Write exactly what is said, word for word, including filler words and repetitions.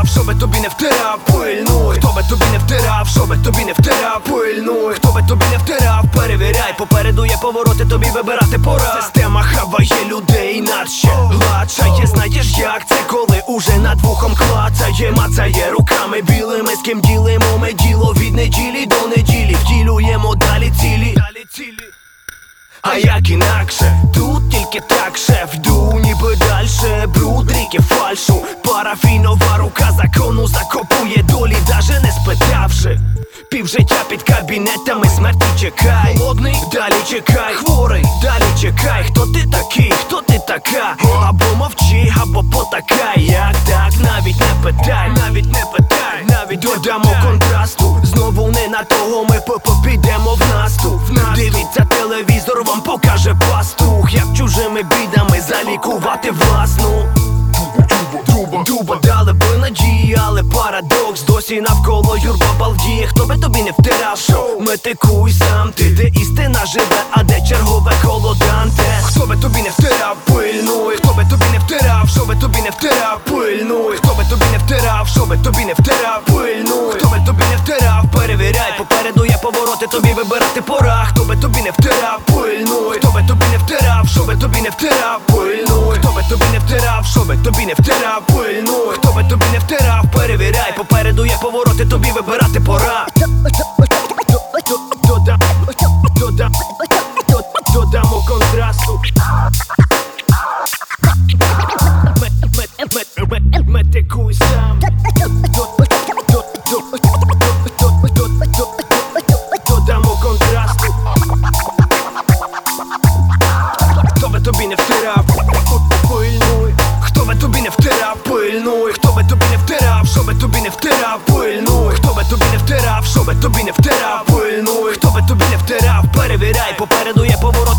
втирав, що би тобі не втирав, пильнуй. Хто би тобі не втирав, що би тобі не втирав, пильнуй. Хто би тобі не втирав, перевіряй. Попереду є повороти, тобі вибирати пора. Система хаває людей надще гладшає. Знаєш як це, коли уже над вухом клацає, мацає руками білими. З ким ділимо ми діло від неділі до неділі. Втілюємо далі цілі. А як інакше, тут тільки так, шеф, йду ніби дальше. Бруд, ріки, фальшу, парафінова рука закону закопує долі, даже не спитавши. Півжиття під кабінетами смерті чекай. Голодний, далі чекай. Хворий, далі чекай. Хто ти такий, хто ти така? Або мовчи, або потакай. Як так, навіть не питай, навіть не питай, навіть додамо контрасту. Знову не на того ми підемо в наступ. Дивіться телевізор, вам покаже пастух. Як чужими бідами залікувати власну. Дуба, дуба, дали би надії, але парадокс. Досі навколо юрба балдіє. Хто би тобі не втирав, шоу метикуй сам ти. Де істина живе, а де чергове холоданте. Хто би тобі не втирав, пильнуй. Хто би тобі не втирав, що би тобі не втирав, пильнуй. Хто би тобі не втирав, що би тобі не втирав, пильнуй. Хто би тобі не втирав, перевіряй. Попереду є повороти, тобі вибирати пора. Хто би тобі не втирав, пильнуй. Хто би тобі не втирав, що би тобі не втирав, пильнуй. Хто би тобі не втирав, що би тобі не втирав, пильнуй. Хто би тобі не втирав, перевіряй. Попереду є повороти, тобі вибирати пора. Додамо контрасту. Метикуй сам. Додамо контрасту. Хто би тобі не втирав, пильнуй. Хто би тобі не втирав, пильнуй. Хто би тобі не втирав, що би тобі не втирав, пильнуй. Хто би тобі не втирав, що би тобі не втирав, пильнуй. Хто би тобі не втирав, перевіряй. Попереду є поворот.